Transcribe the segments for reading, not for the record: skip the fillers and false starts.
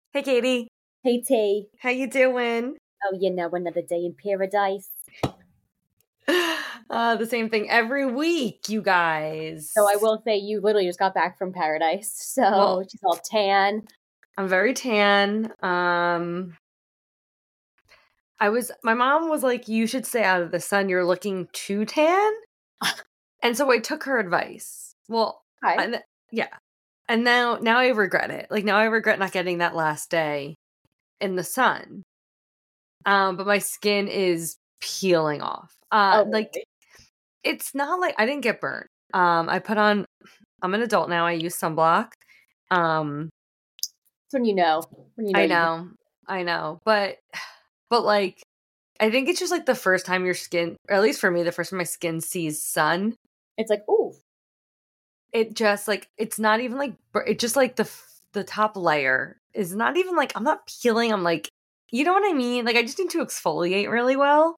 Hey, Katie. Hey T. How you doing? Oh, another day in paradise. The same thing every week, you So I guys. will say you literally just got back from paradise. So Well, she's all tan. I'm very tan. My mom was like, you should stay out of the sun. You're looking too tan. And so I took her advice. Well, Hi. yeah. And now I regret it. Like now I regret not getting that last day in the sun. But my skin is peeling off. Oh, Like really? it's not like I didn't get burnt. I'm an adult now. I use sunblock. Um, It's when you know. I know, I know, but like, I think it's just like the first time your skin, or at least for me, the first time my skin sees sun, It's like, ooh. it just like it's not even like it just like the top layer is not even like I'm not peeling. I'm like, you know what I mean? Like I just need to exfoliate really well.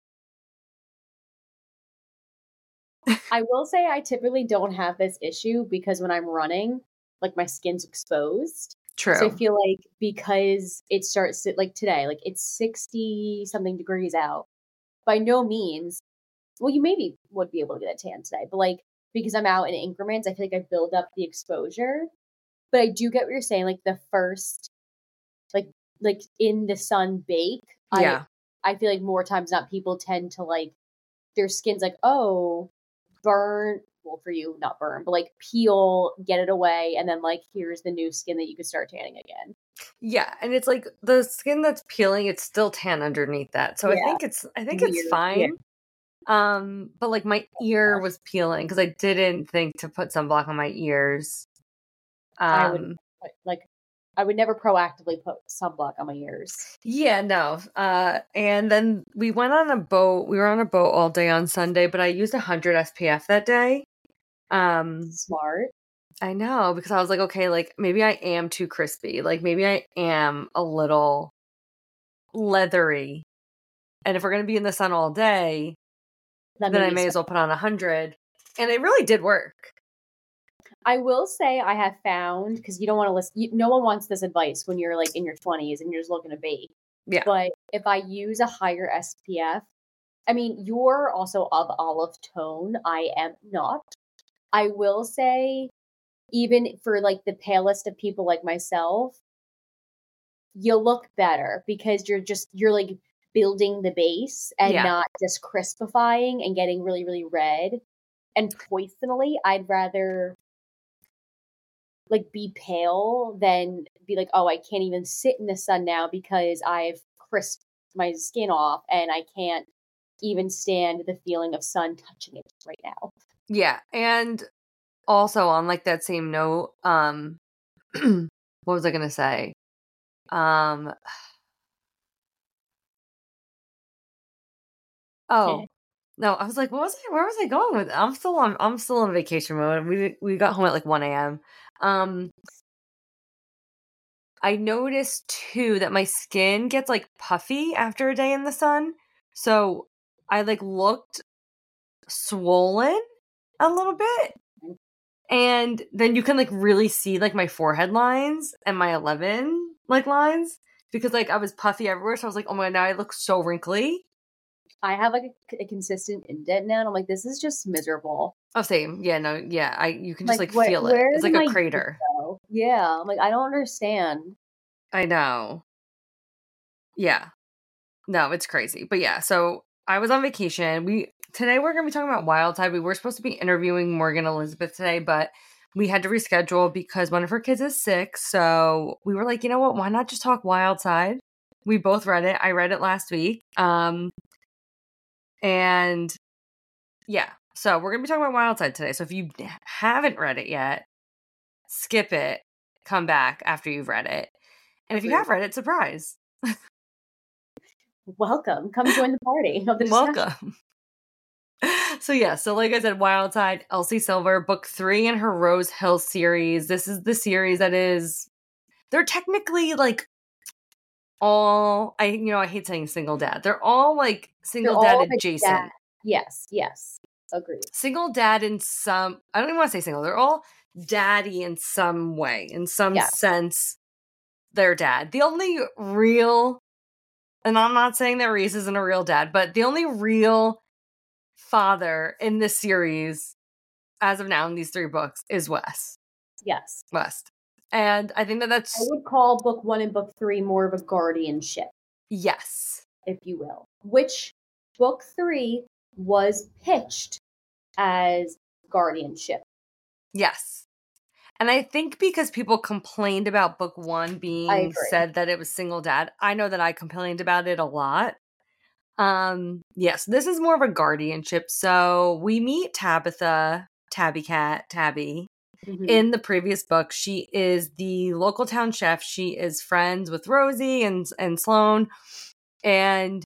I will say I typically don't have this issue because when I'm running, like my skin's exposed. So I True. feel like because it starts to, like today, like it's 60 something degrees out. By no means, well, you maybe would be able to get a tan today, but like because I'm out in increments, I feel like I build up the exposure. But I do get what you're saying. Like the first, like like in the sun bake, I Yeah. I feel like more times not people tend to like their skin's like, oh, burn. Well, for you, not burn, but like peel, get it away, and then like here's the new skin that you can start tanning again. Yeah, and it's like the skin that's peeling, it's still tan underneath that. So Yeah, I think it's weird. Yeah, fine. But like my ear was peeling because I didn't think to put sunblock on my ears. I would Um, like I would never proactively put sunblock on my ears. yeah, no. And then we went on a boat. We were on a boat all day on Sunday, but I used 100 SPF that day. Um, Smart. I know because I was like, okay, like maybe I am too crispy. Like maybe I am a little leathery. And if we're gonna be in the sun all day, Let then me I be may smart. as well put on 100. And it really did work. I will say I have found because you don't want to listen. No one wants this advice when you're like in your 20s and you're just looking to bake. Yeah. But if I use a higher SPF, I mean, you're also of olive tone. I am not. I will say, even for like the palest of people like myself, you look better because you're like building the base and Yeah. not just crispifying and getting really, really red. And personally, I'd rather like be pale than be like, oh, I can't even sit in the sun now because I've crisped my skin off and I can't even stand the feeling of sun touching it right now. Yeah. And also on like that same note, what was I gonna say? Um oh no, I was like, what was I where was I going with it? I'm still on vacation mode. We got home at like 1 a.m. Um I noticed too that my skin gets like puffy after a day in the sun. So I like looked swollen a little bit. And then you can like really see like my forehead lines and my 11 like lines because like I was puffy everywhere. So I was like, oh my God, now I look so wrinkly. I have like a consistent indent now, and I'm like, this is just miserable. Oh, same. Yeah, no, yeah. You can just Like, like feel it. where It's did like a my youth crater. go? Yeah, I'm like, I don't understand. I know. Yeah. No, it's crazy. But yeah, so I was on vacation. Today we're gonna be talking about Wild Tide. We were supposed to be interviewing Morgan Elizabeth today, but we had to reschedule because one of her kids is sick. So we were like, you know what? Why not just talk Wild Side? We both read it. I read it last week. And yeah, so we're gonna be talking about Wild Side today. So if you haven't read it yet, skip it, come back after you've read it. And if you Agreed. have read it, surprise. Welcome. Come join the party of the discussion. Welcome. So yeah, so like I said, Wild Side, Elsie Silver, book 3 in her Rose Hill series. This is the series that is they're technically like all I hate saying single dad. They're all like They're single dad all the dad. adjacent. Yes, yes. Agreed. Single dad in some I don't even want to say single. They're all daddy in some way, in some Yes. sense. their dad. The only real, and I'm not saying that Reese isn't a real dad, but the only real father in this series, as of now in these 3 books, is Wes. Yes. West. And I think that that's... I would call book 1 and book 3 more of a guardianship. Yes. If you will. Which book 3 was pitched as guardianship. Yes. And I think because people complained about book 1 being said that it was single dad, I know that I complained about it a lot. Yes, this is more of a guardianship. So we meet Tabitha, Tabby Cat, Tabby. In the previous book, she is the local town chef. She is friends with Rosie and Sloane. And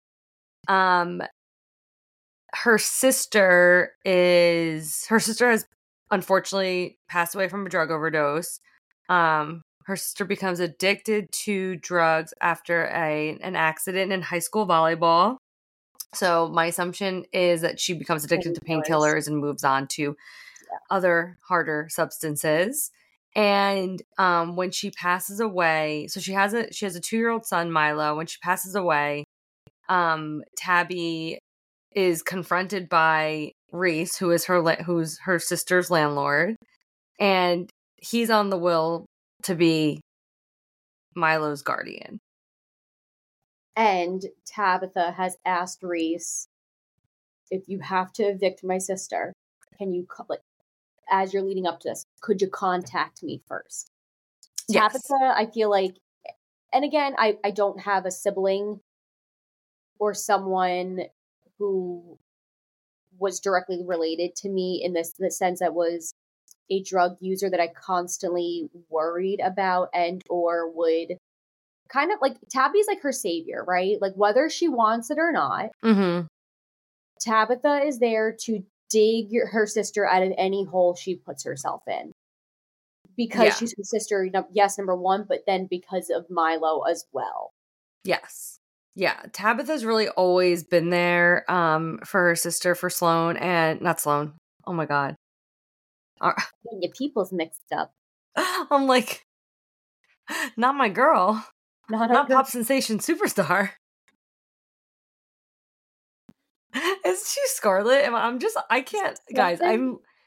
her sister has unfortunately passed away from a drug overdose. Her sister becomes addicted to drugs after an accident in high school volleyball. So my assumption is that she becomes addicted to painkillers and moves on to other harder substances. And when she passes away, so she has a 2-year-old son, Milo. When she passes away, Tabby is confronted by Reese, who's her sister's landlord, and he's on the will to be Milo's guardian. And Tabitha has asked Reese, if you have to evict my sister, can you, as you're leading up to this, could you contact me first? Yes. Tabitha, I feel like, and again, I don't have a sibling or someone who was directly related to me in the sense that was a drug user that I constantly worried about and or would kind of like, Tabby's like her savior, right? Like whether she wants it or not, Tabitha is there to dig her sister out of any hole she puts herself in. Because she's her sister, yes, number one, but then because of Milo as well. Yes. Yeah, Tabitha's really always been there for her sister, for Sloane, and not Sloane. Oh my god. Your people's mixed up. I'm like, not my girl. Not pop sensation superstar. Is she Scarlet? I can't, guys, I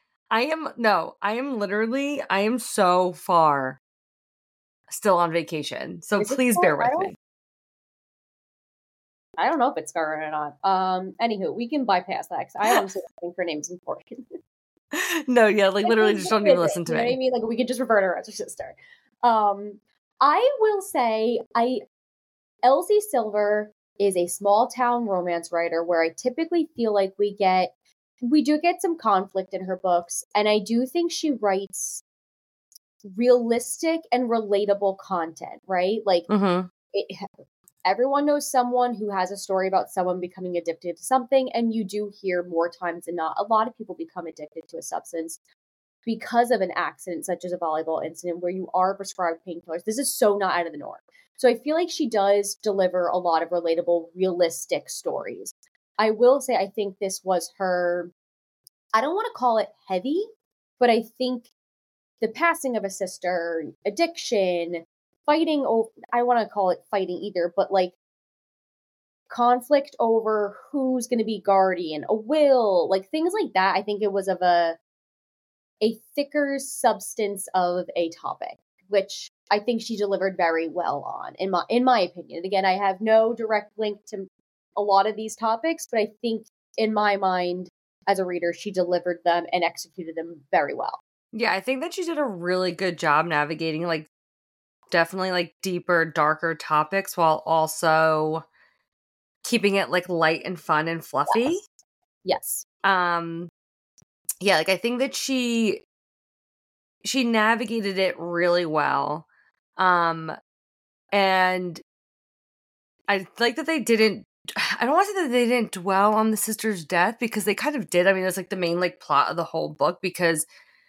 am so far still on vacation. So please bear with me. I don't know if it's Scarlet or not. Anywho, we can bypass that because I honestly think her name's important. No, yeah, like literally just don't even listen to me. You know what I mean? Like we could just refer to her as her sister. I will say Elsie Silver is a small town romance writer where I typically feel like we do get some conflict in her books, and I do think she writes realistic and relatable content, right? Like everyone knows someone who has a story about someone becoming addicted to something, and you do hear more times than not, a lot of people become addicted to a substance because of an accident, such as a volleyball incident where you are prescribed painkillers. This is so not out of the norm. So I feel like she does deliver a lot of relatable, realistic stories. I will say I think this was her, I don't want to call it heavy, but I think the passing of a sister, addiction, fighting over, I want to call it fighting either, but like conflict over who's going to be guardian, a will, like things like that. I think it was of a thicker substance of a topic, which I think she delivered very well on, in my opinion. Again, I have no direct link to a lot of these topics, but I think in my mind, as a reader, she delivered them and executed them very well. Yeah, I think that she did a really good job navigating, like, definitely, like, deeper, darker topics while also keeping it, like, light and fun and fluffy. Yes. Yeah, like, I think that she navigated it really well. And I like that they didn't, I don't want to say that they didn't dwell on the sister's death, because they kind of did. I mean, that's like the main like plot of the whole book, because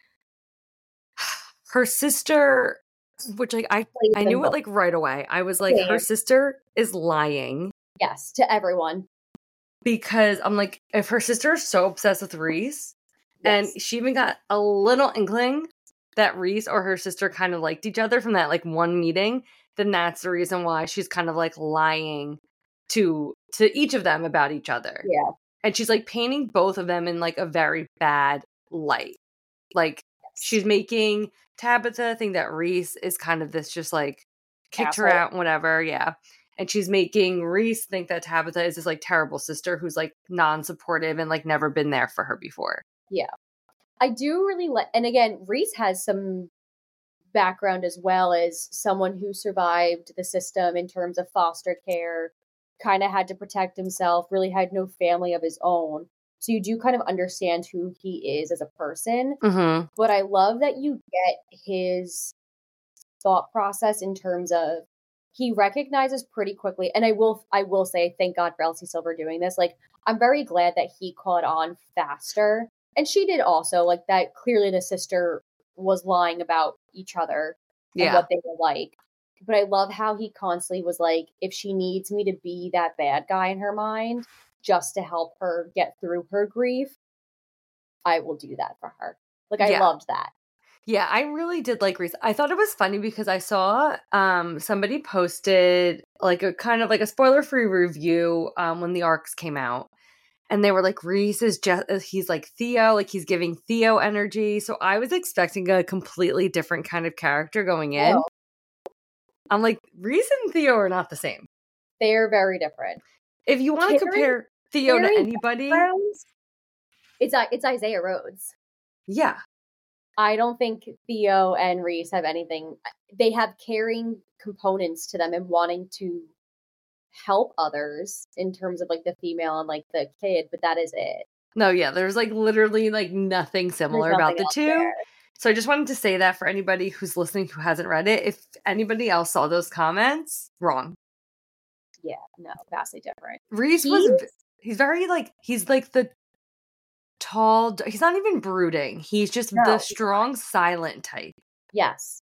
her sister, which like I knew it like right away. I was like, her sister is lying. Yes, to everyone. Because I'm like, if her sister is so obsessed with Reese, and she even got a little inkling that Reese or her sister kind of liked each other from that like one meeting, then that's the reason why she's kind of like lying to each of them about each other. Yeah. And she's like painting both of them in like a very bad light. Like she's making Tabitha think that Reese is kind of this just like kicked her out, whatever. Yeah. And she's making Reese think that Tabitha is this like terrible sister who's like non-supportive and like never been there for her before. Yeah. I do really like, and again, Reese has some background as well as someone who survived the system in terms of foster care, kind of had to protect himself, really had no family of his own. So you do kind of understand who he is as a person. Mm-hmm. But I love that you get his thought process in terms of he recognizes pretty quickly, and I will say thank God for Elsie Silver doing this. Like, I'm very glad that he caught on faster. And she did also, like, that clearly the sister was lying about each other and what they were like. But I love how he constantly was like, if she needs me to be that bad guy in her mind just to help her get through her grief, I will do that for her. Like, I loved that. Yeah, I really did like Reese. I thought it was funny because I saw somebody posted like a kind of like a spoiler-free review when the arcs came out. And they were like, Reese is just, he's like Theo, like he's giving Theo energy. So I was expecting a completely different kind of character going in. Oh. I'm like, Reese and Theo are not the same. They're very different. If you want to compare Theo to anybody, it's Isaiah Rhodes. Yeah. I don't think Theo and Reese have anything. They have caring components to them and wanting to help others in terms of like the female and like the kid, but that is it. No, yeah, there's like literally like nothing similar about the two. There. So I just wanted to say that for anybody who's listening who hasn't read it, if anybody else saw those comments, wrong. Yeah, no, vastly different. Reese he's very like, he's like the tall, he's not even brooding. He's just the strong, silent type. Yes.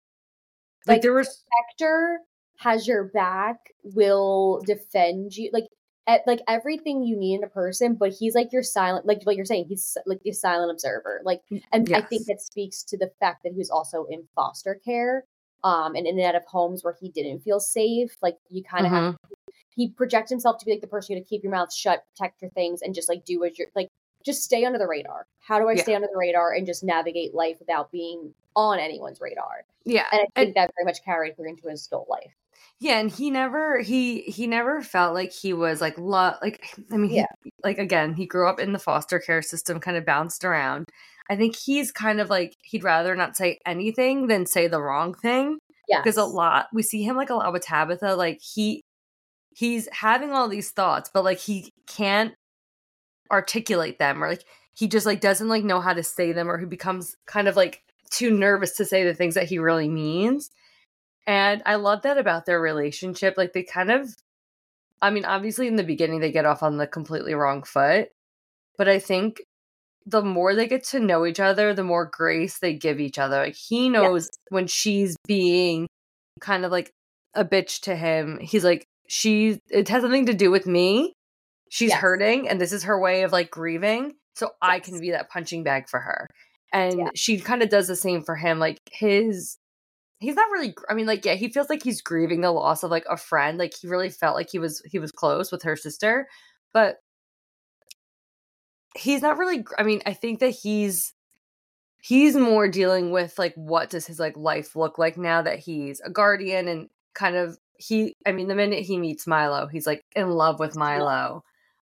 Like there was Hector has your back, will defend you, like everything you need in a person, but he's like your silent, like what you're saying, he's like the silent observer. Like, and I think that speaks to the fact that he was also in foster care, and in and out of homes where he didn't feel safe. Like you kind of have, he projects himself to be like the person who to keep your mouth shut, protect your things, and just like do what you're like, just stay under the radar. How do I stay under the radar and just navigate life without being on anyone's radar? Yeah. And I think that very much carried through into his adult life. Yeah, and he never felt like he was like he, like again, he grew up in the foster care system, kind of bounced around. I think he's kind of like he'd rather not say anything than say the wrong thing. Yeah. Because we see him like a lot with Tabitha, like he's having all these thoughts, but like he can't articulate them, or like he just like doesn't like know how to say them, or he becomes kind of like too nervous to say the things that he really means. And I love that about their relationship. Like they kind of, I mean, obviously in the beginning they get off on the completely wrong foot, but I think the more they get to know each other, the more grace they give each other. Like he knows when she's being kind of like a bitch to him, he's like, it has something to do with me. She's hurting, and this is her way of like grieving. So I can be that punching bag for her. And she kind of does the same for him. Like he's not really, I mean, like, yeah, he feels like he's grieving the loss of like a friend. Like he really felt like he was close with her sister, but he's not really, I mean, I think that he's more dealing with like, what does his like life look like now that he's a guardian, and kind of, the minute he meets Milo, he's like in love with Milo.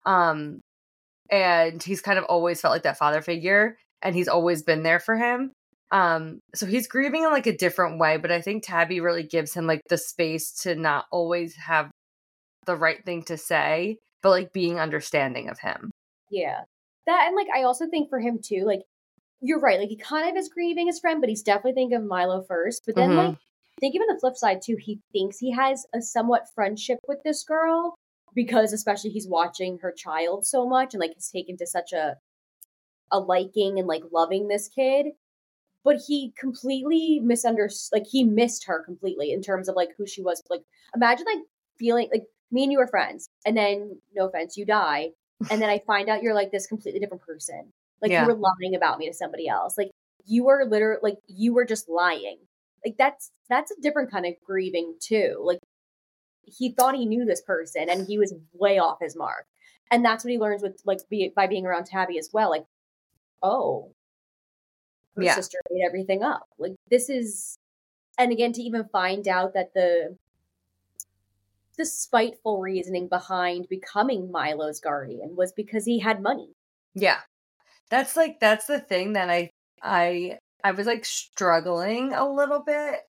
And he's kind of always felt like that father figure, and he's always been there for him. So he's grieving in like a different way, but I think Tabby really gives him like the space to not always have the right thing to say, but like being understanding of him. Yeah. That, and like I also think for him too, like you're right, like he kind of is grieving his friend, but he's definitely thinking of Milo first. But then like think even the flip side too, he thinks he has a somewhat friendship with this girl, because especially he's watching her child so much and like has taken to such a liking and like loving this kid. But he completely misunderstood, like he missed her completely in terms of like who she was. Like imagine like feeling like me and you were friends, and then, no offense, you die, and then I find out you're like this completely different person. Like you were lying about me to somebody else. Like you were literally, like you were just lying. Like that's a different kind of grieving too. Like he thought he knew this person and he was way off his mark. And that's what he learns with like by being around Tabby as well. Like, oh, her Yeah. sister made everything up. Like this is, and again, to even find out that the spiteful reasoning behind becoming Milo's guardian was because he had money. Yeah. That's the thing that I was like struggling a little bit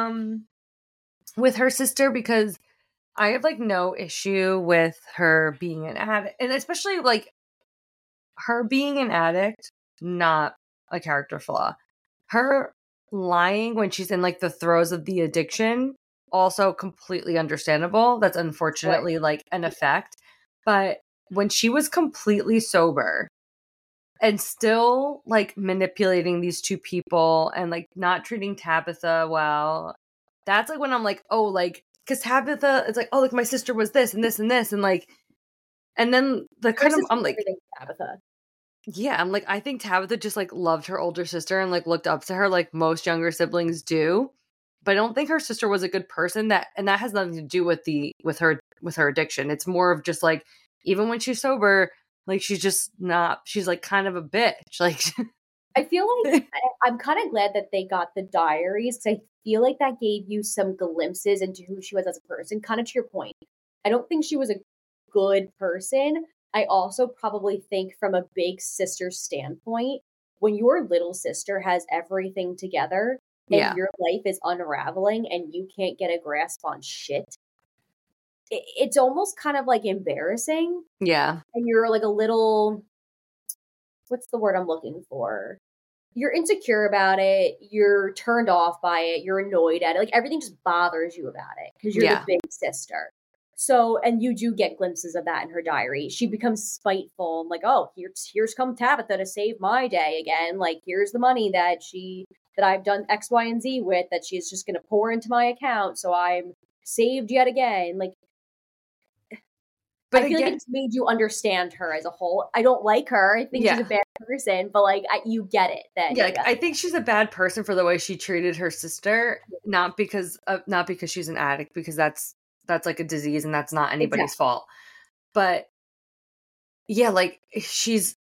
with her sister, because I have like no issue with her being an addict, and especially like her being an addict, not a character flaw. Her lying when she's in like the throes of the addiction, also completely understandable. That's unfortunately like an effect. But when she was completely sober and still like manipulating these two people and like not treating Tabitha well, that's like when I'm like, oh, like, because Tabitha, it's like, oh, like my sister was this and this and this, and like, and then the kind of, I'm like, Tabitha. Yeah, I'm like, I think Tabitha just like loved her older sister and like looked up to her like most younger siblings do. But I don't think her sister was a good person, and that has nothing to do with her addiction. It's more of just like, even when she's sober, like she's like kind of a bitch. Like I feel like I'm kind of glad that they got the diaries, because I feel like that gave you some glimpses into who she was as a person. Kind of to your point, I don't think she was a good person. I also probably think from a big sister standpoint, when your little sister has everything together and your life is unraveling and you can't get a grasp on shit, it's almost kind of like embarrassing. Yeah. And you're like a little, what's the word I'm looking for? You're insecure about it. You're turned off by it. You're annoyed at it. Like everything just bothers you about it because you're the big sister. So, and you do get glimpses of that in her diary. She becomes spiteful. I'm like, oh, here's come Tabitha to save my day again. Like, here's the money that I've done X, Y, and Z with, that she's just going to pour into my account. So I'm saved yet again. Like, but I feel like it's made you understand her as a whole. I don't like her. I think she's a bad person, but like you get it. Then like, I think she's a bad person for the way she treated her sister, not because she's an addict, because that's like a disease and that's not anybody's fault. But yeah, like she's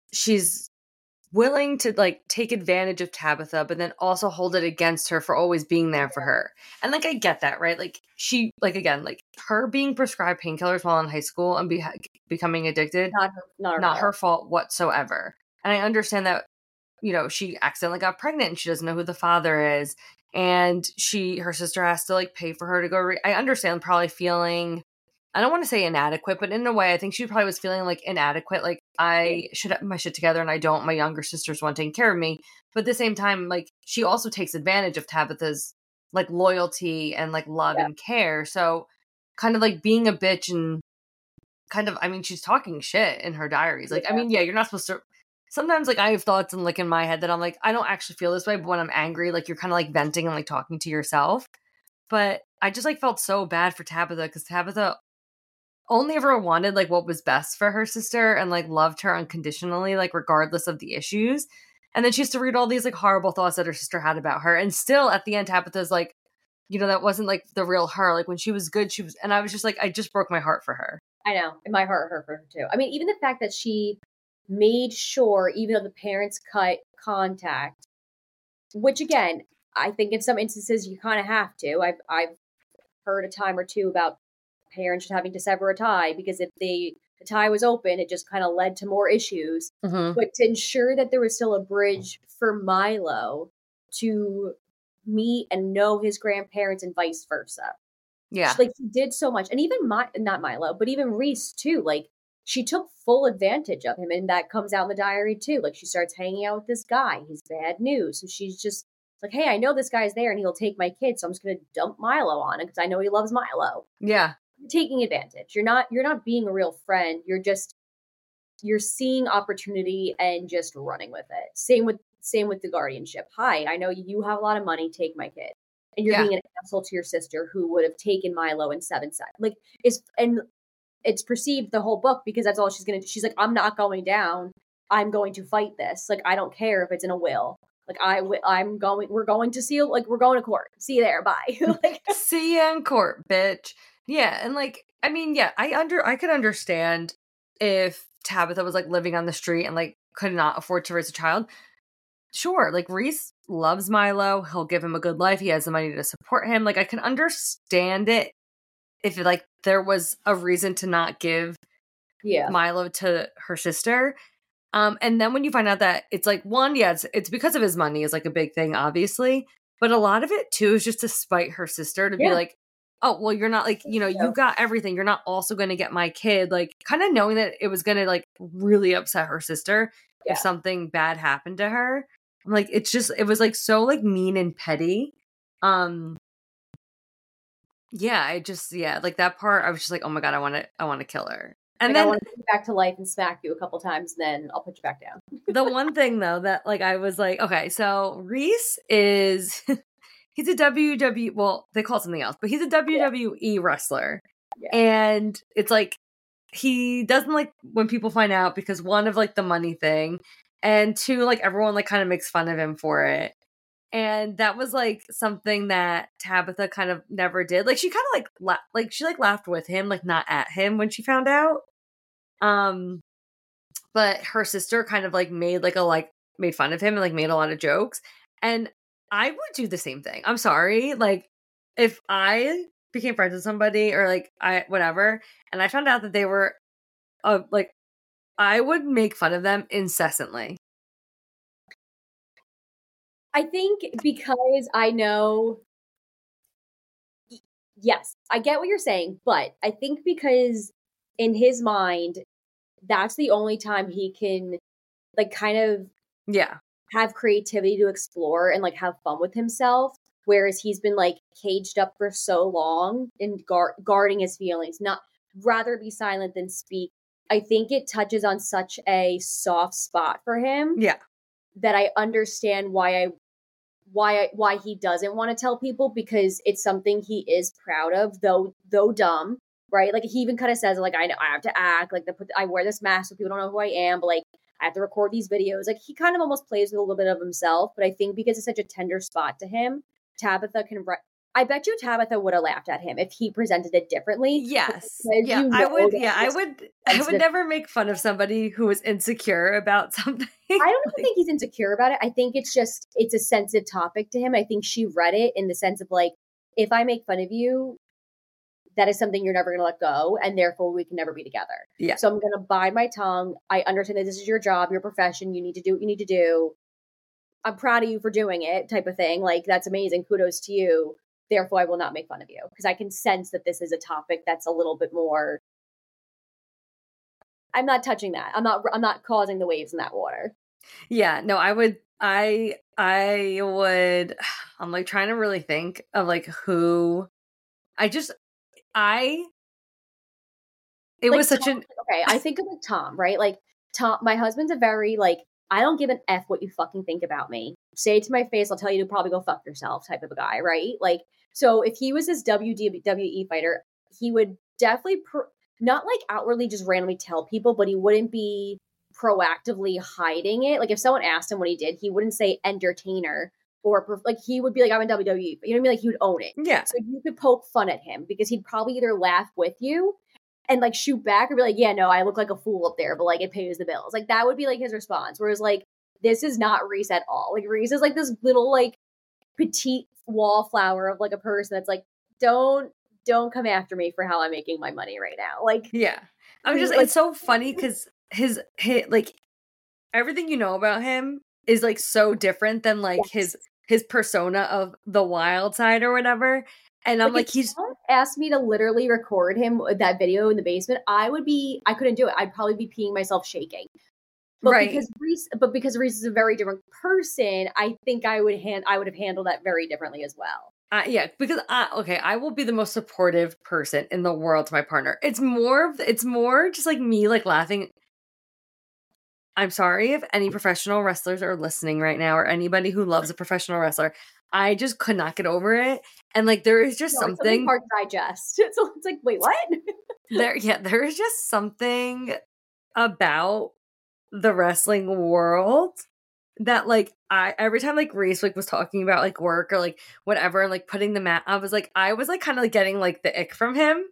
willing to like take advantage of Tabitha, but then also hold it against her for always being there for her. And like I get that, right? Like she, like again, like her being prescribed painkillers while in high school and becoming addicted, not her fault whatsoever. And I understand that, you know, she accidentally got pregnant and she doesn't know who the father is, and her sister has to like pay for her to go. I understand probably feeling, I don't want to say inadequate, but in a way, I think she probably was feeling like inadequate. Like, I should have my shit together and I don't. My younger sister's one taking care of me. But at the same time, like, she also takes advantage of Tabitha's like loyalty and like love and care. So kind of like being a bitch and kind of, I mean, she's talking shit in her diaries. Like, I mean, yeah, you're not supposed to. Sometimes like I have thoughts and like in my head that I'm like, I don't actually feel this way, but when I'm angry, like you're kind of like venting and like talking to yourself. But I just like felt so bad for Tabitha, because Tabitha only ever wanted like what was best for her sister and like loved her unconditionally, like regardless of the issues. And then she used to read all these like horrible thoughts that her sister had about her. And still at the end, Tabitha's like, you know, that wasn't like the real her. Like when she was good, she was, and I was just like, I just broke my heart for her. I know. And my heart hurt for her too. I mean, even the fact that she made sure, even though the parents cut contact, which again, I think in some instances you kind of have to. I've heard a time or two about parents having to sever a tie because if the tie was open, it just kind of led to more issues. Mm-hmm. But to ensure that there was still a bridge for Milo to meet and know his grandparents and vice versa. Yeah. Like she did so much. And even not Milo, but even Reese too. Like she took full advantage of him. And that comes out in the diary too. Like she starts hanging out with this guy. He's bad news. So she's just like, hey, I know this guy's there and he'll take my kid. So I'm just going to dump Milo on him because I know he loves Milo. Yeah. You're taking advantage. You're not being a real friend. You're seeing opportunity and just running with it. Same with the guardianship. Hi, I know you have a lot of money. Take my kid. And you're being an asshole to your sister who would have taken Milo in 7 seconds. Like it's perceived the whole book because that's all she's going to do. She's like, I'm not going down. I'm going to fight this. Like, I don't care if it's in a will. Like we're going to see, like, we're going to court. See you there. Bye. Like, see you in court, bitch. Yeah, and like, I mean, yeah, I could understand if Tabitha was like living on the street and like could not afford to raise a child. Sure, like Reese loves Milo. He'll give him a good life. He has the money to support him. Like, I can understand it if like there was a reason to not give Milo to her sister. And then when you find out that it's like, one, yeah, it's because of his money is like a big thing, obviously. But a lot of it too is just to spite her sister, to be like, oh, well, you're not like, you know, you got everything. You're not also going to get my kid. Like, kind of knowing that it was going to like really upset her sister if something bad happened to her. I'm like, it was like so like mean and petty. Yeah, like that part, I was just like, oh my God, I want to kill her. And like, then I want to bring you back to life and smack you a couple times, then I'll put you back down. The one thing though that like I was like, okay, so Reese is he's a well, they call it something else, but he's a WWE wrestler. Yeah. And it's like he doesn't like when people find out because one of like the money thing, and two, like everyone like kind of makes fun of him for it. And that was like something that Tabitha kind of never did. Like she kind of like she like laughed with him, like not at him when she found out. But her sister kind of like made fun of him and like made a lot of jokes. And I would do the same thing. I'm sorry. Like if I became friends with somebody or like whatever, and I found out that they were like, I would make fun of them incessantly. I think because I know, yes, I get what you're saying, but I think because in his mind, that's the only time he can like kind of have creativity to explore and like have fun with himself, whereas he's been like caged up for so long and guarding his feelings, not rather be silent than speak. I think it touches on such a soft spot for him that I understand why he doesn't want to tell people, because it's something he is proud of, though dumb. Right? Like he even kind of says like, I have to act like I wear this mask so people don't know who I am, but like I have to record these videos. Like he kind of almost plays with a little bit of himself, but I think because it's such a tender spot to him, Tabitha can. I bet you Tabitha would have laughed at him if he presented it differently. Yes, yeah, I would. Yeah, I would never make fun of somebody who was insecure about something. I don't even think he's insecure about it. I think it's a sensitive topic to him. I think she read it in the sense of like, if I make fun of you, that is something you're never going to let go, and therefore we can never be together. Yeah. So I'm going to bide my tongue. I understand that this is your job, your profession. You need to do what you need to do. I'm proud of you for doing it, type of thing. Like, that's amazing. Kudos to you. Therefore, I will not make fun of you, because I can sense that this is a topic that's a little bit more. I'm not touching that. I'm not causing the waves in that water. Yeah. No, I would. I would. I'm like trying to really think of like who. It like was such Tom, okay, I think of like Tom, right? Like Tom, my husband's a very like, I don't give an F what you fucking think about me. Say it to my face, I'll tell you to probably go fuck yourself type of a guy, right? Like, so if he was this WWE fighter, he would definitely not like outwardly just randomly tell people, but he wouldn't be proactively hiding it. Like if someone asked him what he did, he wouldn't say entertainer. Or like he would be like, I'm in WWE, but you know what I mean? Like he would own it. Yeah. So you could poke fun at him because he'd probably either laugh with you and like shoot back or be like, yeah, no, I look like a fool up there, but like it pays the bills. Like that would be like his response. Whereas like, this is not Reese at all. Like Reese is like this little like petite wallflower of like a person that's like, don't come after me for how I'm making my money right now. Like, yeah, I'm just like, it's so funny because his like everything you know about him is like so different than like his persona of the wild side or whatever. And I'm like he's asked me to literally record him that video in the basement, I couldn't do it. I'd probably be peeing myself shaking. But because Reese is a very different person, I think I would have handled that very differently as well. Yeah, because I will be the most supportive person in the world to my partner. It's more just like me like laughing. I'm sorry if any professional wrestlers are listening right now, or anybody who loves a professional wrestler. I just could not get over it. And like there is just something hard to digest. It's like, wait, what? there is just something about the wrestling world that like every time like Reese like was talking about like work or like whatever, like putting the mat, I was like kind of like getting like the ick from him.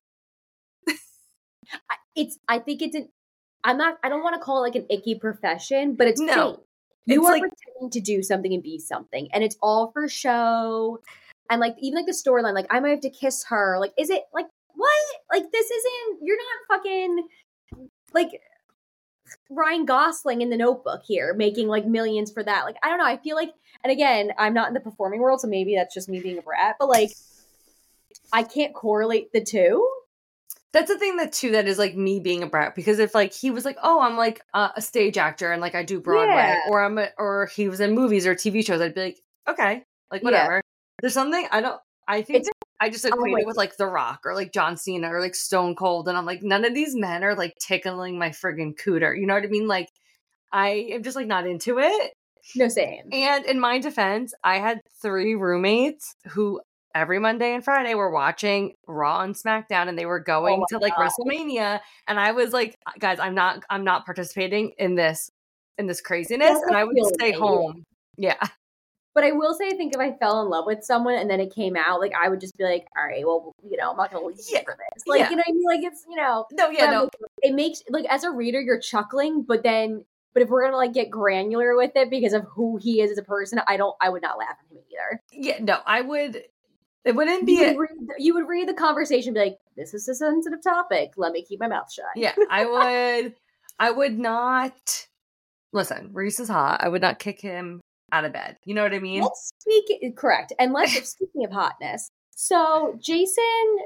I think it's I don't want to call it like an icky profession, but it's fake. You are pretending to do something and be something, and it's all for show. And like even like the storyline, like I might have to kiss her. Like, is it like what? Like this isn't. You're not fucking like Ryan Gosling in The Notebook here, making like millions for that. Like I don't know. I feel like, and again, I'm not in the performing world, so maybe that's just me being a brat. But like, I can't correlate the two. That's the thing that is like me being a brat, because if like he was like, oh, I'm like a stage actor and like I do Broadway, or he was in movies or TV shows, I'd be like, okay, like whatever. Yeah. There's something I think I just equate it with like The Rock or like John Cena or like Stone Cold, and I'm like, none of these men are like tickling my friggin' cooter. You know what I mean? Like I am just like not into it. No, same. And in my defense, I had 3 roommates who every Monday and Friday were watching Raw and SmackDown, and they were going to like WrestleMania, and I was like, guys, I'm not participating in this craziness, and I would stay home. Yeah. But I will say, I think if I fell in love with someone and then it came out, like I would just be like, all right, well, you know, I'm not gonna leave for this. Like, you know what I mean? Like it's, you know, it makes like as a reader you're chuckling, but if we're gonna like get granular with it because of who he is as a person, I would not laugh at him either. Yeah, no, I would. It wouldn't be. You would read the conversation, and be like, "This is a sensitive topic. Let me keep my mouth shut." Yeah, I would not. Listen, Reese is hot. I would not kick him out of bed. You know what I mean? Let's speak correct. And speaking of hotness, so Jason.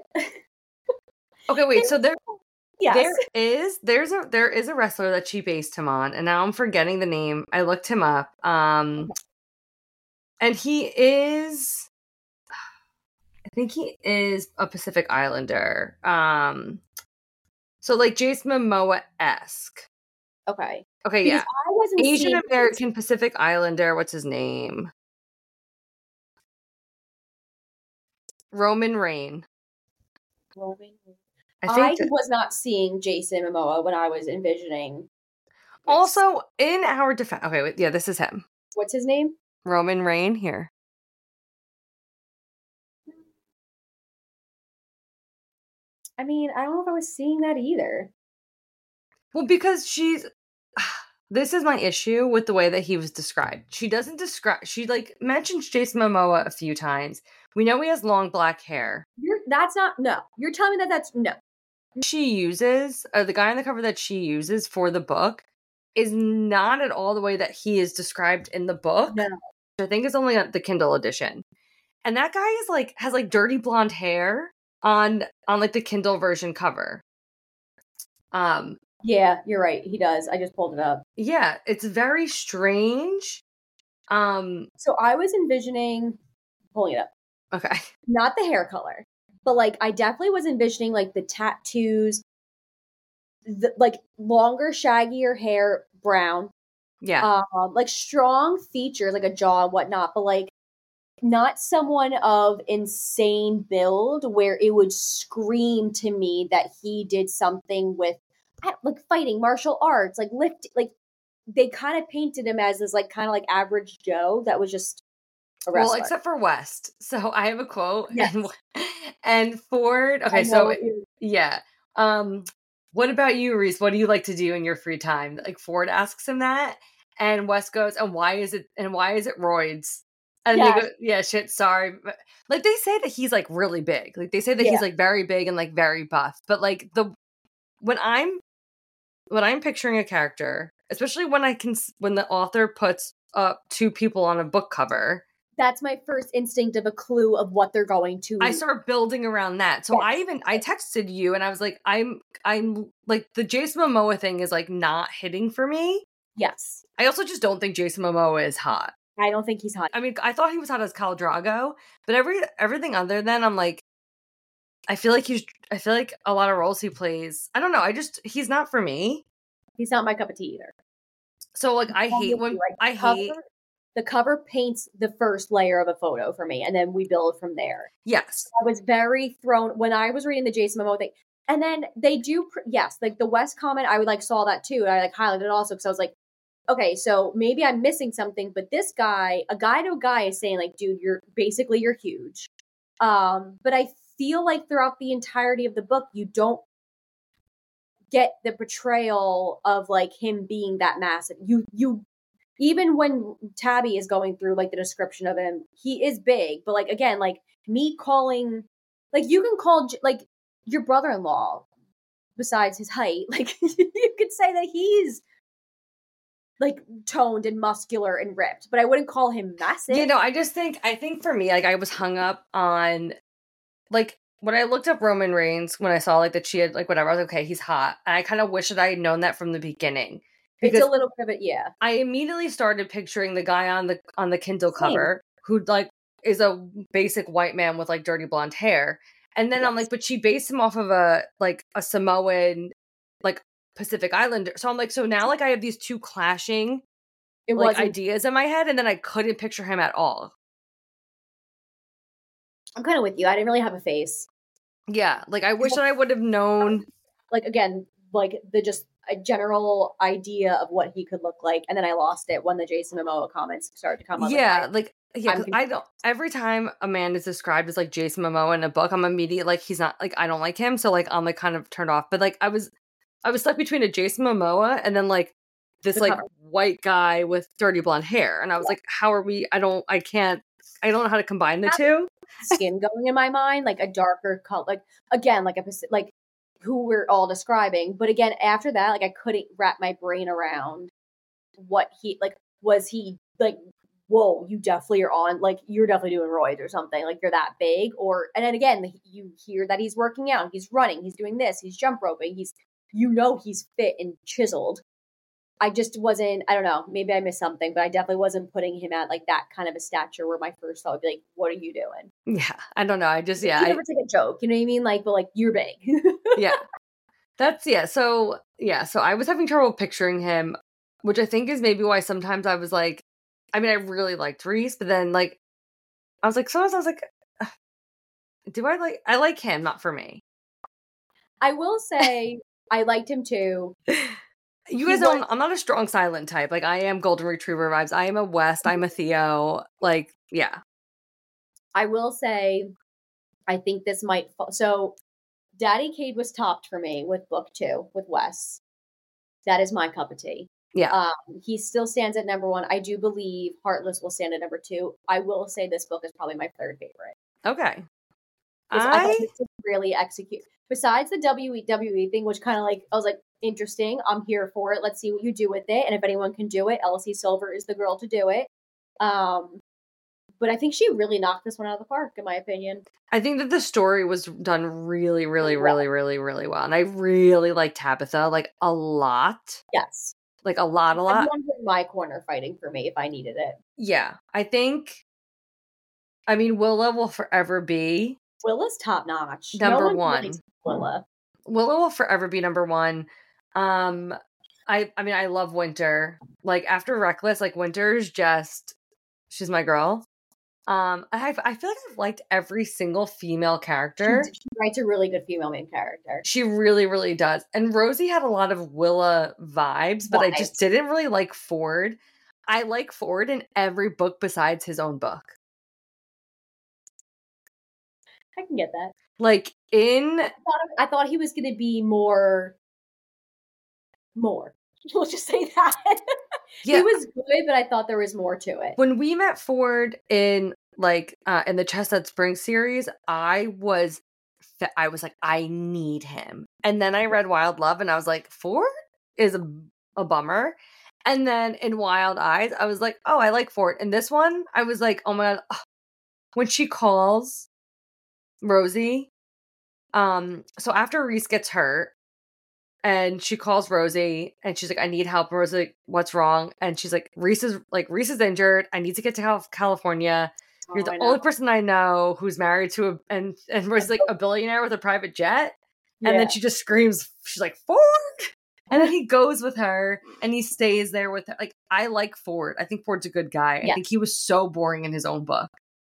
Okay, wait. So there is a wrestler that she based him on, and now I'm forgetting the name. I looked him up. And he is. I think he is a Pacific Islander. So like Jason Momoa-esque. Okay. Okay, yeah. I wasn't Asian American Pacific Islander. What's his name? Roman Reigns. I was not seeing Jason Momoa when I was envisioning. Also, in our defense, okay, wait, yeah, this is him. What's his name? Roman Reigns here. I mean, I don't know if I was seeing that either. Well, because this is my issue with the way that he was described. She doesn't describe, she like mentions Jason Momoa a few times. We know he has long black hair. You're telling me that's no. She uses, the guy on the cover that she uses for the book is not at all the way that he is described in the book. No. I think it's only the Kindle edition. And that guy is like, has like dirty blonde hair on like the Kindle version cover. Yeah, you're right. He does. I just pulled it up. Yeah, it's very strange. So I was envisioning pulling it up. Okay. Not the hair color, but like I definitely was envisioning like the tattoos, like longer, shaggier hair, brown. Yeah. Like strong features, like a jaw and whatnot, but like not someone of insane build where it would scream to me that he did something with like fighting, martial arts, like lift, like they kind of painted him as this like kind of like average Joe that was just a wrestler. Well, except for West. So I have a quote. Yes. And Ford. Okay, so yeah. What about you, Reese? What do you like to do in your free time? Like Ford asks him that, and West goes, and why is it roids? And they go, yeah, shit, sorry. But, like they say that he's like really big. Like they say that he's like very big and like very buff. But like when I'm picturing a character, especially when the author puts 2 people on a book cover, that's my first instinct of a clue of what they're going to. I start building around that. So I texted you and I was like, I'm like the Jason Momoa thing is like not hitting for me. Yes. I also just don't think Jason Momoa is hot. I don't think he's hot. I mean, I thought he was hot as Khal Drogo, but everything other than I'm like, I feel like a lot of roles he plays, I don't know. He's not for me. He's not my cup of tea either. So like, the cover paints the first layer of a photo for me, and then we build from there. Yes. So I was very thrown when I was reading the Jason Momoa thing. And then they do, yes, like the West comment, I would like saw that too. And I like highlighted it also because I was like, okay, so maybe I'm missing something, but this guy, a guy to a guy, is saying like, dude, you're huge. But I feel like throughout the entirety of the book, you don't get the portrayal of like him being that massive. You even when Tabby is going through like the description of him, he is big, but like again, like me calling, like you can call like your brother-in-law, besides his height, like you could say that he's like toned and muscular and ripped, but I wouldn't call him massive. You know, I think for me, like I was hung up on like when I looked up Roman Reigns, when I saw like that she had like whatever, I was like, okay, he's hot. And I kind of wish that I had known that from the beginning. It's a little bit, yeah. I immediately started picturing the guy on the Kindle cover who like is a basic white man with like dirty blonde hair. And then I'm like, but she based him off of a Samoan, like Pacific Islander. So I'm like, so now like I have these two clashing ideas in my head, and then I couldn't picture him at all. I'm kind of with you. I didn't really have a face. Yeah, like I wish that I would have known. Like again, like just a general idea of what he could look like, and then I lost it when the Jason Momoa comments started to come up. Yeah, because I don't. Every time a man is described as like Jason Momoa in a book, I'm immediately like he's not like I don't like him, so like I'm like kind of turned off. But like I was stuck between a Jason Momoa and then like this like white guy with dirty blonde hair, and I was like, how are we? I don't know how to combine the two. Skin going in my mind, like a darker color, like again, like who we're all describing. But again, after that, like I couldn't wrap my brain around what he like. Was he like, whoa, you definitely are on, like you're definitely doing roids or something, like you're that big? Or and then again, you hear that he's working out, he's running, he's doing this, he's jump roping, he's fit and chiseled. I just wasn't, I don't know, maybe I missed something, but I definitely wasn't putting him at like that kind of a stature where my first thought would be like, what are you doing? Yeah, I don't know. I just, You never take a joke, you know what I mean? Like, but like, you're big. Yeah. So I was having trouble picturing him, which I think is maybe why sometimes I was like, I mean, I really liked Reese, but then like, I was like, sometimes I was like, I like him, not for me. I will say, I liked him too. You guys know I'm not a strong silent type. Like I am golden retriever vibes. I am a West. I'm a Theo. Like, yeah. I will say, I think this might so Daddy Cade was topped for me with book 2 with Wes. That is my cup of tea. Yeah. He still stands at number 1. I do believe Heartless will stand at number 2. I will say this book is probably my third favorite. Okay. I really execute. Besides the WWE thing, which kind of like, I was like, interesting. I'm here for it. Let's see what you do with it. And if anyone can do it, Elsie Silver is the girl to do it. But I think she really knocked this one out of the park, in my opinion. I think that the story was done really, really, really, really, really well. And I really like Tabitha, like a lot. Yes. Like a lot. Everyone's in my corner fighting for me if I needed it. Yeah. I mean, Willa will forever be... Willa's top notch. Number 1. Willa will forever be number 1. I mean, I love Winter. Like after Reckless, like Winter's just, she's my girl. I feel like I've liked every single female character. She writes a really good female main character. She really, really does. And Rosie had a lot of Willa vibes, but I just didn't really like Ford. I like Ford in every book besides his own book. I can get that. Like I thought he was going to be more. We'll just say that. Yeah. He was good, but I thought there was more to it. When we met Ford in the Chestnut Springs series, I was like, I need him. And then I read Wild Love and I was like, Ford is a bummer. And then in Wild Eyes, I was like, oh, I like Ford. And this one, I was like, oh my God. Oh. When she calls Rosie, so after Reese gets hurt, and she calls Rosie and she's like, I need help. And Rosie's like, what's wrong? And she's like, Reese is injured. I need to get to California. You're the only person I know who's married to and Rosie's like a billionaire with a private jet. And then she just screams, she's like, Ford. And then he goes with her and he stays there with her. Like, I like Ford. I think Ford's a good guy. Yes. I think he was so boring in his own book.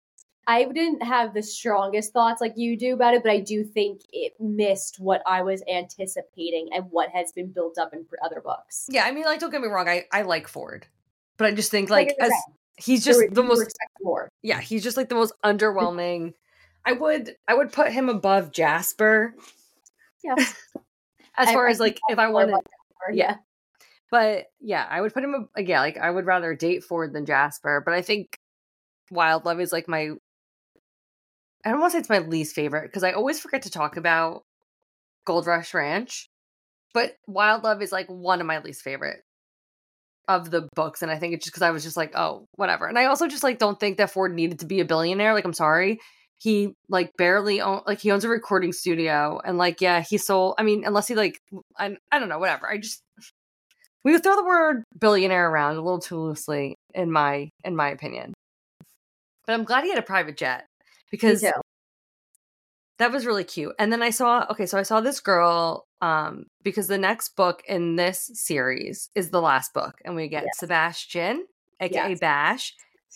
I didn't have the strongest thoughts like you do about it, but I do think it missed what I was anticipating and what has been built up in other books. Yeah, I mean, like, don't get me wrong, I like Ford, but I just think Like like I as said, he's just the you were most expecting more. yeah, he's just like the most underwhelming. I would put him above Jasper Yes. as far I as think like if I that's more wanted. about Jasper, Yeah, yeah. but yeah, I would put him yeah, like I would rather date Ford than Jasper, but I think Wild Love is like my I don't want to say it's my least favorite because I always forget to talk about Gold Rush Ranch, but Wild Love is like one of my least favorite of the books, and I think it's just because I was just like, oh, whatever. And I also just like don't think that Ford needed to be a billionaire. Like, I'm sorry, he like barely he owns a recording studio, and like yeah, he sold. I mean, unless he like I don't know, whatever. I just we throw the word billionaire around a little too loosely in my opinion. But I'm glad he had a private jet Me because too. that was really cute. And then I saw this girl because the next book in this series is the last book, and we get Yes. Sebastian, aka Yes. Bash,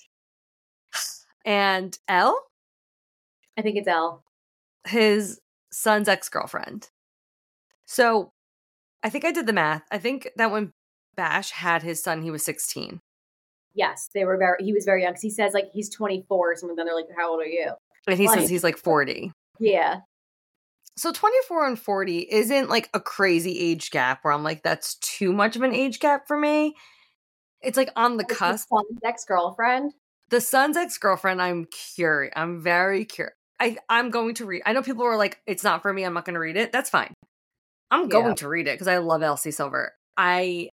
and Elle, I think it's Elle. his son's ex-girlfriend. So I think I did the math. I think that when Bash had his son, he was 16. Yes, he was very young because he says like he's 24 or something. Then they're like, "How old are you?" And he says Like, he's like 40. yeah, So 24 and 40 isn't like a crazy age gap where I'm like, that's too much of an age gap for me. It's like on the it's his cusp. son's ex-girlfriend. The son's ex-girlfriend, I'm curious. I'm very curious. I'm going to read. I know people are like, it's not for me. I'm not going to read it. That's fine. I'm going to read it because I love Elsie Silver. I'm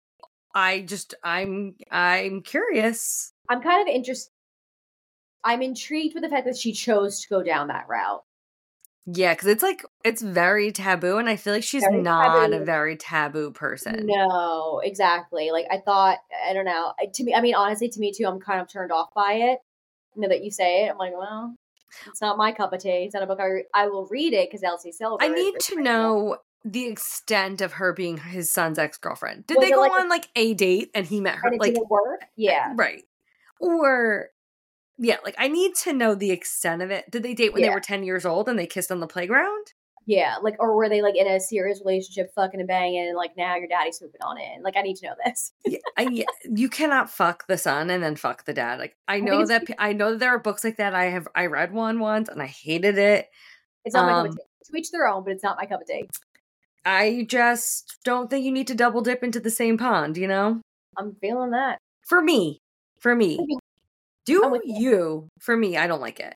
curious. I'm kind of interested. I'm intrigued with the fact that she chose to go down that route. Yeah, because it's very taboo, and I feel like she's Very not a taboo. very taboo person. No, exactly. Like I thought, I don't know. To me, I mean, honestly, to me too, I'm kind of turned off by it. Now that you say it, I'm like, well, it's not my cup of tea. It's not a book I will read it because Elsie Silver I is need to writing it. know the extent of her being his son's ex-girlfriend. Did Was they it go like, on like a date and he met her and it like didn't work? Yeah, right? Or yeah, like I need to know the extent of it. Did they date when they yeah, were 10 years old and they kissed on the playground? yeah. Like, or were they like in a serious relationship, fucking and banging, and like now your daddy's swooping on it? And, like, I need to know this. Yeah, you cannot fuck the son and then fuck the dad. Like I think know that there are books like that. I read one once and I hated it. it's not my cup of tea. To each their own, but it's not my cup of tea. I just don't think you need to double dip into the same pond, you know? I'm feeling that. For me. Do I'm with you. you? For me, I don't like it.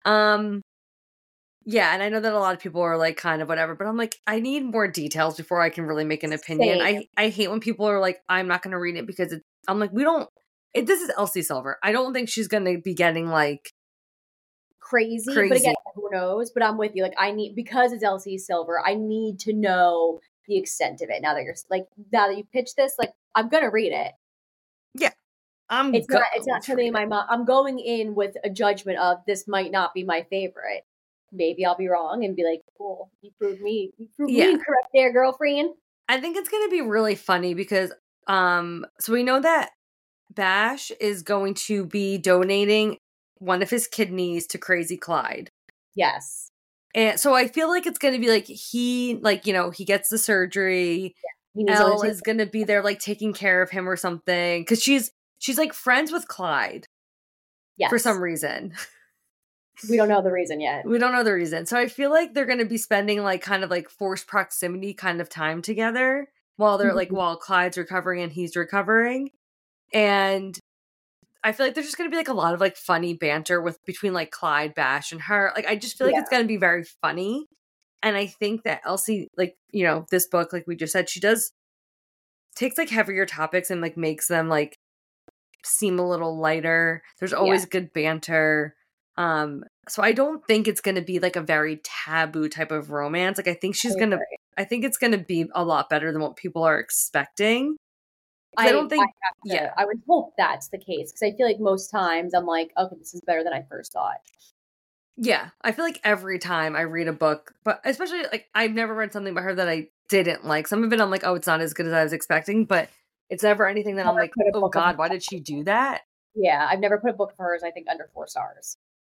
Yeah, and I know that a lot of people are like kind of whatever, but I'm like, I need more details before I can really make an opinion. Same. I hate when people are like, I'm not going to read it because I'm like, this is Elsie Silver. I don't think she's going to be getting like Crazy. But again, who knows? But I'm with you. Like, because it's Elsie Silver, I need to know the extent of it. Now that you pitch this, like, I'm gonna read it. Yeah. It's not something in my mind. I'm going in with a judgment of this might not be my favorite. Maybe I'll be wrong and be like, cool, you proved me incorrect there, girlfriend. I think it's gonna be really funny because so we know that Bash is going to be donating one of his kidneys to Crazy Clyde. Yes. And so I feel like it's going to be like he gets the surgery. Yeah. Elle is going to be there like taking care of him or something cuz she's like friends with Clyde. Yes. For some reason. We don't know the reason yet. We don't know the reason. So I feel like they're going to be spending like kind of like forced proximity kind of time together while they're like while Clyde's recovering and he's recovering. And I feel like there's just going to be like a lot of like funny banter between like Clyde, Bash, and her. Like I just feel like it's going to be very funny. And I think that Elsie, like, you know, this book, like we just said, she takes like heavier topics and like makes them like seem a little lighter. There's always good banter. So I don't think it's going to be like a very taboo type of romance. Like I think I think it's going to be a lot better than what people are expecting. I don't think. I would hope that's the case because I feel like most times I'm like, okay, this is better than I first thought. Yeah, I feel like every time I read a book, but especially like I've never read something by her that I didn't like. Some of it I'm like, oh, it's not as good as I was expecting, but it's never anything that I'm like, oh God, why did she do that? Yeah, I've never put a book of hers, I think, under 4 stars.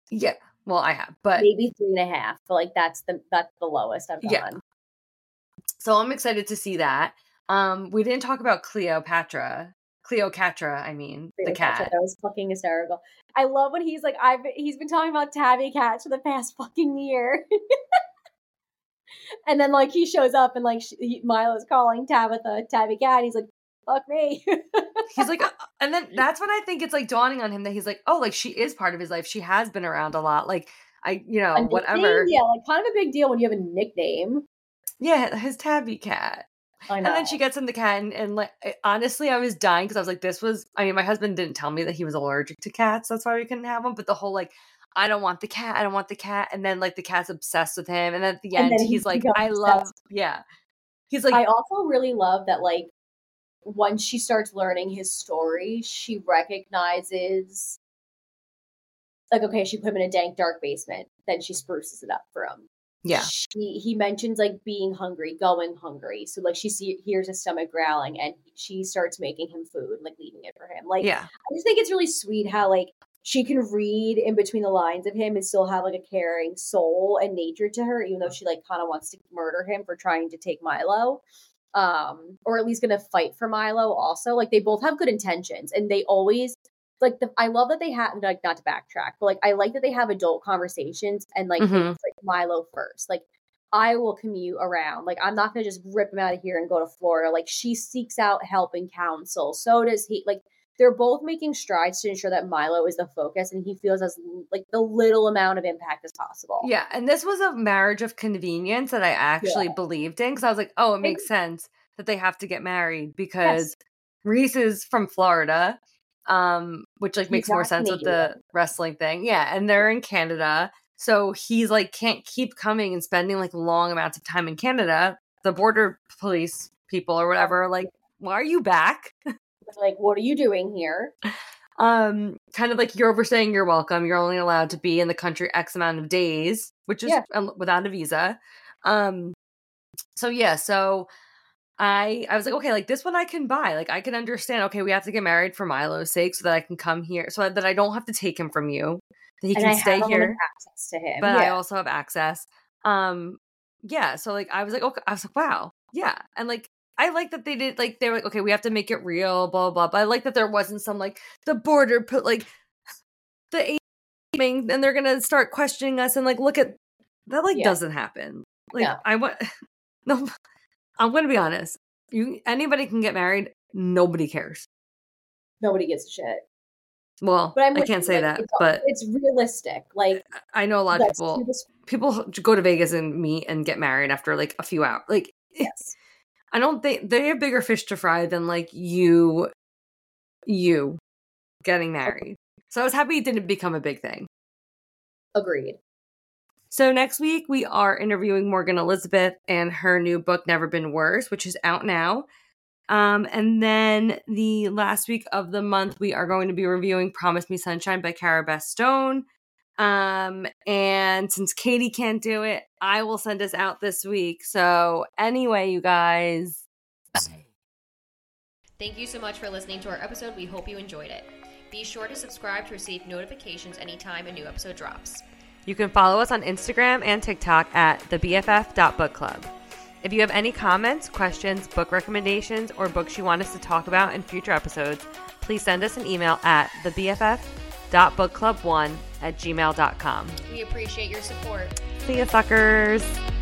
Yeah. Well, I have, but maybe 3.5. But like that's the lowest I've gone. Yeah. So I'm excited to see that. We didn't talk about Cleopatra, I mean, the cat. That was fucking hysterical. I love when he's like, he's been talking about Tabby Cat for the past fucking year. And then like he shows up and like Milo's calling Tabitha Tabby Cat. He's like, fuck me. He's like, and then that's when I think it's like dawning on him that he's like, oh, like she is part of his life. She has been around a lot. Like whatever. Yeah, like kind of a big deal when you have a nickname. Yeah, his Tabby Cat. I know. And then she gets him the cat, and like, honestly, I was dying because I was like, my husband didn't tell me that he was allergic to cats. That's why we couldn't have him. But the whole like, I don't want the cat. And then like the cat's obsessed with him. And then at the end, he's like, He's like, I also really love that like, once she starts learning his story, she recognizes like, okay, she put him in a dank, dark basement. Then she spruces it up for him. Yeah. He mentions like being hungry, going hungry. So like she hears his stomach growling and she starts making him food, like leaving it for him. Like, yeah. I just think it's really sweet how like she can read in between the lines of him and still have like a caring soul and nature to her, even though she like kind of wants to murder him for trying to take Milo. Or at least gonna fight for Milo also. Like they both have good intentions and they always like I love that they have like, not to backtrack, but like I like that they have adult conversations and like, it's, like Milo first. Like I will commute around. Like I'm not gonna just rip him out of here and go to Florida. Like she seeks out help and counsel. So does he. Like they're both making strides to ensure that Milo is the focus and he feels as like the little amount of impact as possible. Yeah, and this was a marriage of convenience that I actually believed in because I was like, oh, it makes sense that they have to get married because Reese is from Florida. Which like makes more sense with the wrestling thing. Yeah. And they're in Canada. So he's like, can't keep coming and spending like long amounts of time in Canada. The border police people or whatever, are like, why are you back? Like, what are you doing here? Kind of like you're overstaying your welcome. You're only allowed to be in the country X amount of days, which is without a visa. So I was like, okay, like this one I can buy. Like I can understand, okay, we have to get married for Milo's sake so that I can come here, so that I don't have to take him from you, that he can stay here. Access to him. But I also have access. So like I was like, okay, I was like, wow. Yeah. And like I like that they did like they were like, okay, we have to make it real, blah, blah, blah. But I like that there wasn't some like the border put like the and they're gonna start questioning us and like look at that doesn't happen. Like no. I'm going to be honest. Anybody can get married. Nobody cares. Nobody gives a shit. Well, but I can't say that, but it's realistic. Like I know a lot of people go to Vegas and meet and get married after like a few hours. Like, yes, I don't think they have bigger fish to fry than like you getting married. So I was happy it didn't become a big thing. Agreed. So next week, we are interviewing Morgan Elizabeth and her new book, Never Been Worse, which is out now. And then the last week of the month, we are going to be reviewing Promise Me Sunshine by Cara Beth Stone. And since Katie can't do it, I will send us out this week. So anyway, you guys. Thank you so much for listening to our episode. We hope you enjoyed it. Be sure to subscribe to receive notifications anytime a new episode drops. You can follow us on Instagram and TikTok at thebff.bookclub. If you have any comments, questions, book recommendations, or books you want us to talk about in future episodes, please send us an email at thebff.bookclub1@gmail.com. We appreciate your support. See ya, suckers.